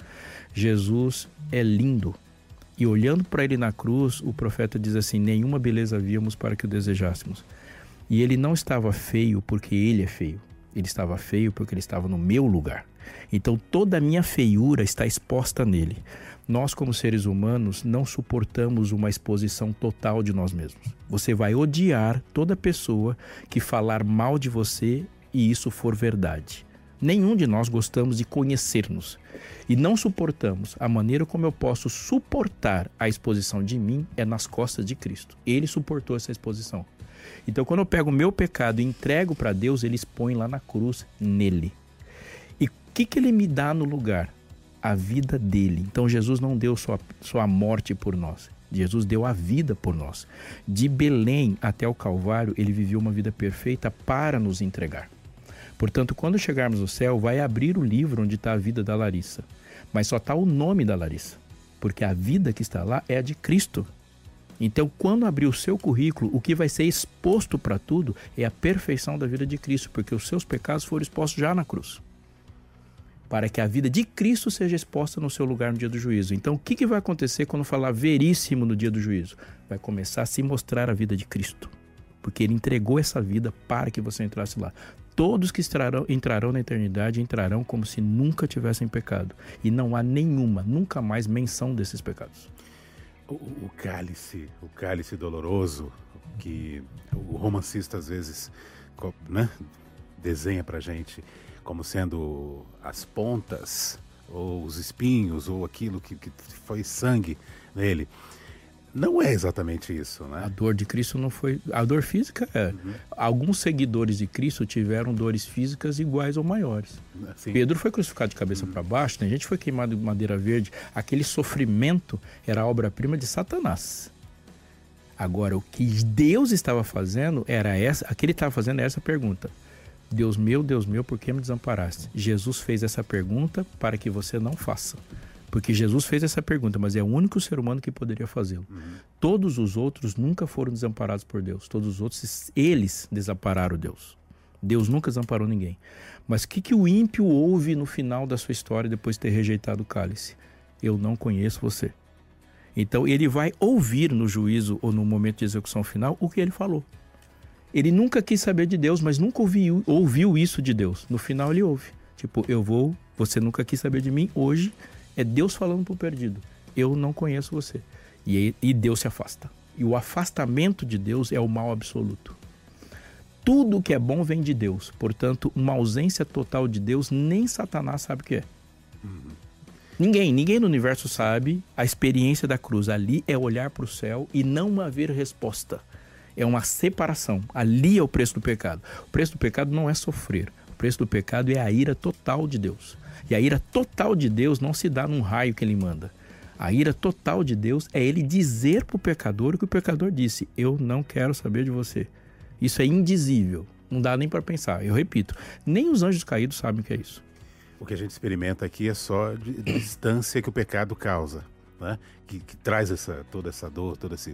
Jesus é lindo. E olhando para ele na cruz, o profeta diz assim, nenhuma beleza víamos para que o desejássemos. E ele não estava feio porque ele é feio. Ele estava feio porque ele estava no meu lugar. Então toda a minha feiura está exposta nele. Nós, como seres humanos, não suportamos uma exposição total de nós mesmos. Você vai odiar toda pessoa que falar mal de você e isso for verdade. Nenhum de nós gostamos de conhecer-nos e não suportamos. A maneira como eu posso suportar a exposição de mim é nas costas de Cristo. Ele suportou essa exposição. Então, quando eu pego o meu pecado e entrego para Deus, ele expõe lá na cruz, nele. E o que, que ele me dá no lugar? A vida dele. Então, Jesus não deu só, só a morte por nós. Jesus deu a vida por nós. De Belém até o Calvário, ele viveu uma vida perfeita para nos entregar. Portanto, quando chegarmos no céu, vai abrir o livro onde está a vida da Larissa. Mas só está o nome da Larissa, porque a vida que está lá é a de Cristo. Então, quando abrir o seu currículo, o que vai ser exposto para tudo é a perfeição da vida de Cristo, porque os seus pecados foram expostos já na cruz. Para que a vida de Cristo seja exposta no seu lugar no dia do juízo. Então, o que, que vai acontecer quando falar veríssimo no dia do juízo? Vai começar a se mostrar a vida de Cristo, porque ele entregou essa vida para que você entrasse lá. Todos que entrarão, entrarão na eternidade entrarão como se nunca tivessem pecado. E não há nenhuma, nunca mais menção desses pecados. O, o cálice, o cálice doloroso, que o romancista às vezes, né, desenha pra gente como sendo as pontas, ou os espinhos, ou aquilo que, que foi sangue nele. Não é exatamente isso, né? A dor de Cristo não foi... A dor física é. Uhum. Alguns seguidores de Cristo tiveram dores físicas iguais ou maiores. Sim. Pedro foi crucificado de cabeça uhum. para baixo, tem gente que foi queimado de madeira verde. Aquele sofrimento era a obra-prima de Satanás. Agora, o que Deus estava fazendo era essa... A que ele estava fazendo é essa pergunta. Deus meu, Deus meu, por que me desamparaste? Jesus fez essa pergunta para que você não faça. Porque Jesus fez essa pergunta, mas é o único ser humano que poderia fazê-lo. Uhum. Todos os outros nunca foram desamparados por Deus. Todos os outros, eles desampararam Deus. Deus nunca desamparou ninguém. Mas o que, que o ímpio ouve no final da sua história depois de ter rejeitado o cálice? Eu não conheço você. Então ele vai ouvir no juízo ou no momento de execução final o que ele falou. Ele nunca quis saber de Deus, mas nunca ouviu, ouviu isso de Deus. No final ele ouve. Tipo, eu vou, você nunca quis saber de mim, hoje é Deus falando para o perdido. Eu não conheço você. E, e Deus se afasta. E o afastamento de Deus é o mal absoluto. Tudo que é bom vem de Deus. Portanto, uma ausência total de Deus, nem Satanás sabe o que é. Uhum. Ninguém, ninguém no universo sabe a experiência da cruz. Ali é olhar para o céu e não haver resposta. É uma separação. Ali é o preço do pecado. O preço do pecado não é sofrer. O preço do pecado é a ira total de Deus. E a ira total de Deus não se dá num raio que ele manda. A ira total de Deus é ele dizer para o pecador o que o pecador disse. Eu não quero saber de você. Isso é indizível. Não dá nem para pensar. Eu repito, nem os anjos caídos sabem o que é isso. O que a gente experimenta aqui é só de, de distância que o pecado causa, né? Que, que traz essa, toda essa dor, todo esse,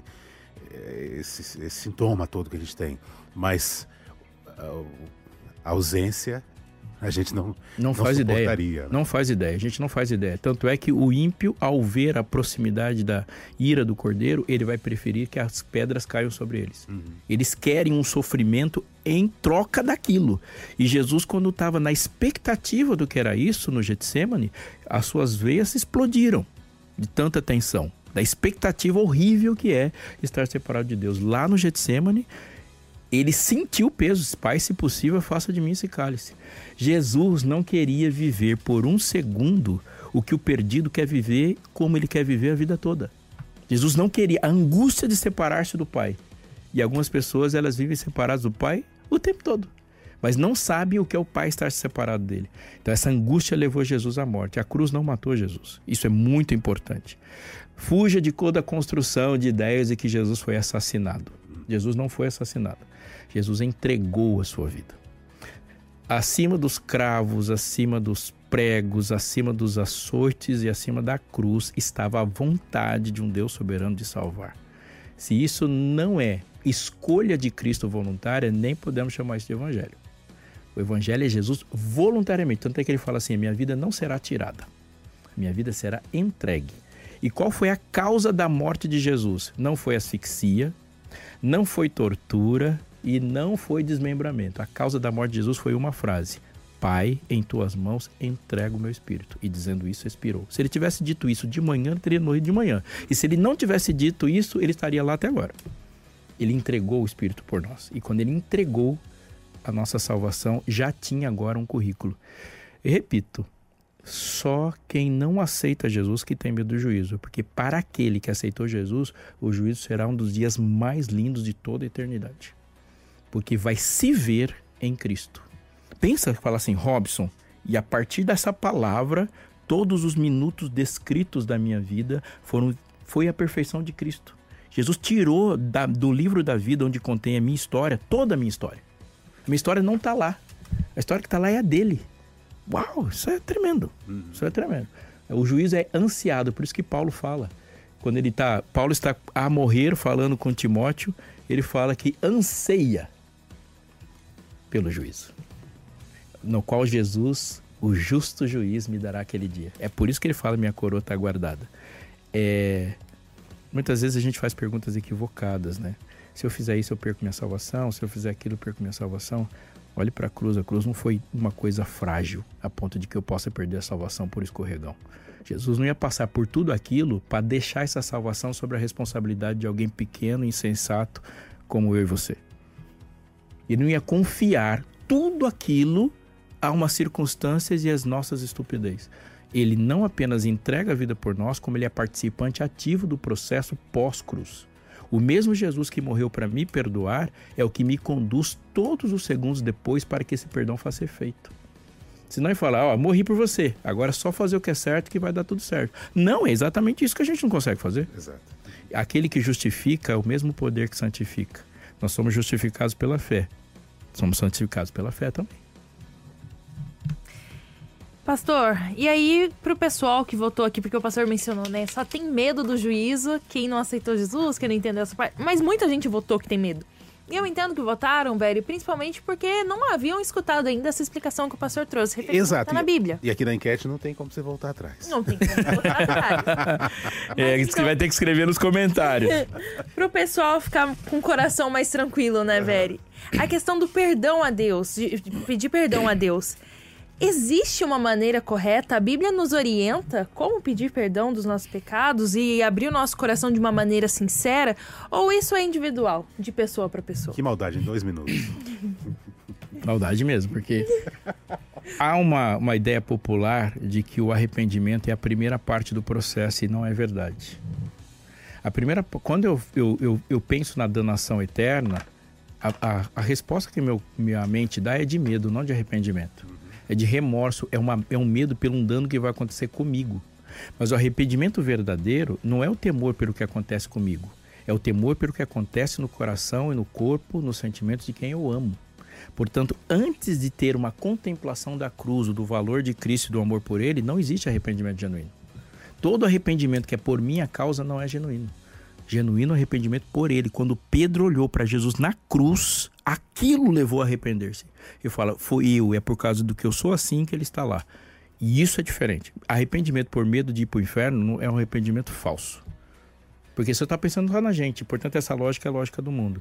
esse, esse sintoma todo que a gente tem. Mas a, a ausência... A gente não, não, não faz ideia. Né? Não faz ideia. A gente não faz ideia. Tanto é que o ímpio, ao ver a proximidade da ira do cordeiro, ele vai preferir que as pedras caiam sobre eles. Uhum. Eles querem um sofrimento em troca daquilo. E Jesus, quando estava na expectativa do que era isso, no Getsêmani, as suas veias se explodiram de tanta tensão. Da expectativa horrível que é estar separado de Deus. Lá no Getsêmani, ele sentiu o peso. Pai, se possível, faça de mim esse cálice. Jesus não queria viver por um segundo o que o perdido quer viver como ele quer viver a vida toda. Jesus não queria a angústia de separar-se do Pai. E algumas pessoas, elas vivem separadas do Pai o tempo todo. Mas não sabem o que é o Pai estar separado dele. Então essa angústia levou Jesus à morte. A cruz não matou Jesus. Isso é muito importante. Fuja de toda a construção de ideias de que Jesus foi assassinado. Jesus não foi assassinado. Jesus entregou a sua vida. Acima dos cravos, acima dos pregos, acima dos açoites e acima da cruz estava a vontade de um Deus soberano de salvar. Se isso não é escolha de Cristo voluntária, nem podemos chamar isso de evangelho. O evangelho é Jesus voluntariamente. Tanto é que ele fala assim, a minha vida não será tirada. A minha vida será entregue. E qual foi a causa da morte de Jesus? Não foi asfixia, não foi tortura e não foi desmembramento. A causa da morte de Jesus foi uma frase. Pai, em tuas mãos entrego o meu espírito. E dizendo isso, expirou. Se ele tivesse dito isso de manhã, ele teria morrido de manhã. E se ele não tivesse dito isso, ele estaria lá até agora. Ele entregou o espírito por nós. E quando ele entregou a nossa salvação, já tinha agora um currículo. E repito, só quem não aceita Jesus que tem medo do juízo. Porque para aquele que aceitou Jesus, o juízo será um dos dias mais lindos de toda a eternidade. Porque vai se ver em Cristo. Pensa, fala assim, Robson, e a partir dessa palavra, todos os minutos descritos da minha vida foram, foi a perfeição de Cristo. Jesus tirou da, do livro da vida, onde contém a minha história, toda a minha história. A minha história não está lá. A história que está lá é a dele. Uau, isso é tremendo. Isso é tremendo. O juízo é ansiado, por isso que Paulo fala. Quando ele tá, Paulo está a morrer falando com Timóteo, ele fala que anseia pelo juízo, no qual Jesus, o justo juiz, me dará aquele dia. É por isso que ele fala, minha coroa está guardada. É... Muitas vezes a gente faz perguntas equivocadas, né? Se eu fizer isso, eu perco minha salvação. Se eu fizer aquilo, eu perco minha salvação. Olhe para a cruz. A cruz não foi uma coisa frágil, a ponto de que eu possa perder a salvação por escorregão. Jesus não ia passar por tudo aquilo para deixar essa salvação sobre a responsabilidade de alguém pequeno, insensato, como eu e você. Ele não ia confiar tudo aquilo a umas circunstâncias e às nossas estupidez. Ele não apenas entrega a vida por nós, como ele é participante ativo do processo pós-cruz. O mesmo Jesus que morreu para me perdoar é o que me conduz todos os segundos depois para que esse perdão faça efeito. Senão ele fala, ó, morri por você, agora é só fazer o que é certo que vai dar tudo certo. Não, é exatamente isso que a gente não consegue fazer. Exato. Aquele que justifica é o mesmo poder que santifica. Nós somos justificados pela fé. Somos santificados pela fé também. Pastor, e aí pro pessoal que votou aqui, porque o pastor mencionou, né? Só tem medo do juízo, quem não aceitou Jesus, quem não entendeu essa parte. Mas muita gente votou que tem medo. E eu entendo que votaram, velho, principalmente porque não haviam escutado ainda essa explicação que o pastor trouxe. Exato. Tá na Bíblia. E aqui na enquete não tem como você voltar atrás. Não tem como voltar atrás. É, isso que vai ter que escrever nos comentários. Pro pessoal ficar com o coração mais tranquilo, né, velho? A questão do perdão a Deus, de pedir perdão a Deus. Existe uma maneira correta? A Bíblia nos orienta como pedir perdão dos nossos pecados e abrir o nosso coração de uma maneira sincera? Ou isso é individual, de pessoa para pessoa? Que maldade, em dois minutos. Maldade mesmo, porque há uma, uma ideia popular de que o arrependimento é a primeira parte do processo e não é verdade. A primeira, quando eu, eu, eu, eu penso na danação eterna, a, a, a resposta que meu, minha mente dá é de medo, não de arrependimento. É de remorso, é, uma, é um medo pelo um dano que vai acontecer comigo. Mas o arrependimento verdadeiro não é o temor pelo que acontece comigo. É o temor pelo que acontece no coração e no corpo, nos sentimentos de quem eu amo. Portanto, antes de ter uma contemplação da cruz, do valor de Cristo e do amor por Ele, não existe arrependimento genuíno. Todo arrependimento que é por minha causa não é genuíno. Genuíno arrependimento por Ele. Quando Pedro olhou para Jesus na cruz, aquilo levou a arrepender-se. E fala, foi eu, é por causa do que eu sou assim que Ele está lá. E isso é diferente. Arrependimento por medo de ir para o inferno é um arrependimento falso. Porque você está pensando só na gente. Portanto, essa lógica é a lógica do mundo.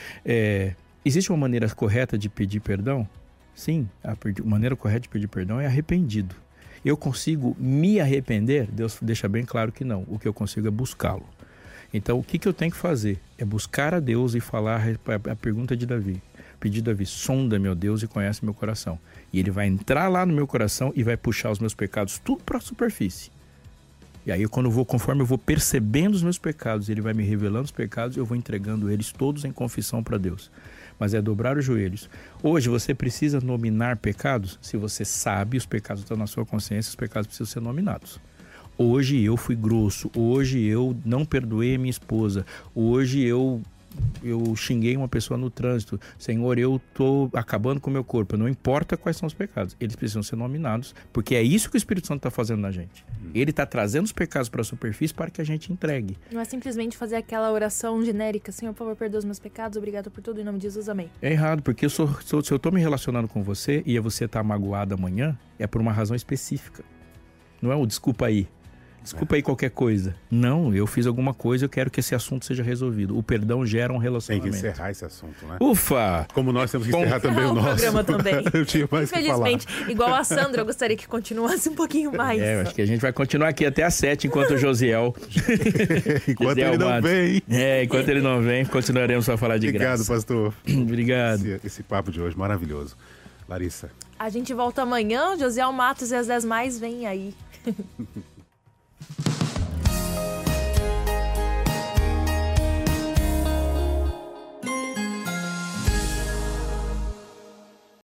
É, existe uma maneira correta de pedir perdão? Sim, a maneira correta de pedir perdão é arrependido. Eu consigo me arrepender? Deus deixa bem claro que não. O que eu consigo é buscá-lo. Então, o que, que eu tenho que fazer? É buscar a Deus e falar a pergunta de Davi. Pedir a Davi, sonda meu Deus e conhece meu coração. E Ele vai entrar lá no meu coração e vai puxar os meus pecados tudo para a superfície. E aí, quando eu vou, conforme eu vou percebendo os meus pecados, Ele vai me revelando os pecados, eu vou entregando eles todos em confissão para Deus. Mas é dobrar os joelhos. Hoje, você precisa nominar pecados? Se você sabe, os pecados estão na sua consciência, os pecados precisam ser nominados. Hoje eu fui grosso, hoje eu não perdoei a minha esposa, hoje eu, eu xinguei uma pessoa no trânsito. Senhor, eu estou acabando com o meu corpo. Não importa quais são os pecados, eles precisam ser nominados, porque é isso que o Espírito Santo está fazendo na gente. Ele está trazendo os pecados para a superfície para que a gente entregue. Não é simplesmente fazer aquela oração genérica, Senhor, por favor, perdoa os meus pecados, obrigado por tudo, em nome de Jesus, amém. É errado, porque eu sou, sou, se eu estou me relacionando com você e você está magoado amanhã, é por uma razão específica. Não é o desculpa aí. Desculpa aí qualquer coisa. Não, eu fiz alguma coisa, eu quero que esse assunto seja resolvido. O perdão gera um relacionamento. Tem que encerrar esse assunto, né? Ufa! Como nós temos que Bom, encerrar também o nosso. programa também. Eu tinha mais que falar. Infelizmente, igual a Sandra, eu gostaria que continuasse um pouquinho mais. É, eu acho que a gente vai continuar aqui até às sete, enquanto o Josiel... enquanto Josiel ele não Matos. vem. É, enquanto ele não vem, continuaremos a falar de Obrigado, graça. pastor. Obrigado. Esse, esse papo de hoje, maravilhoso. Larissa. A gente volta amanhã, Josiel Matos e as dez mais vem aí.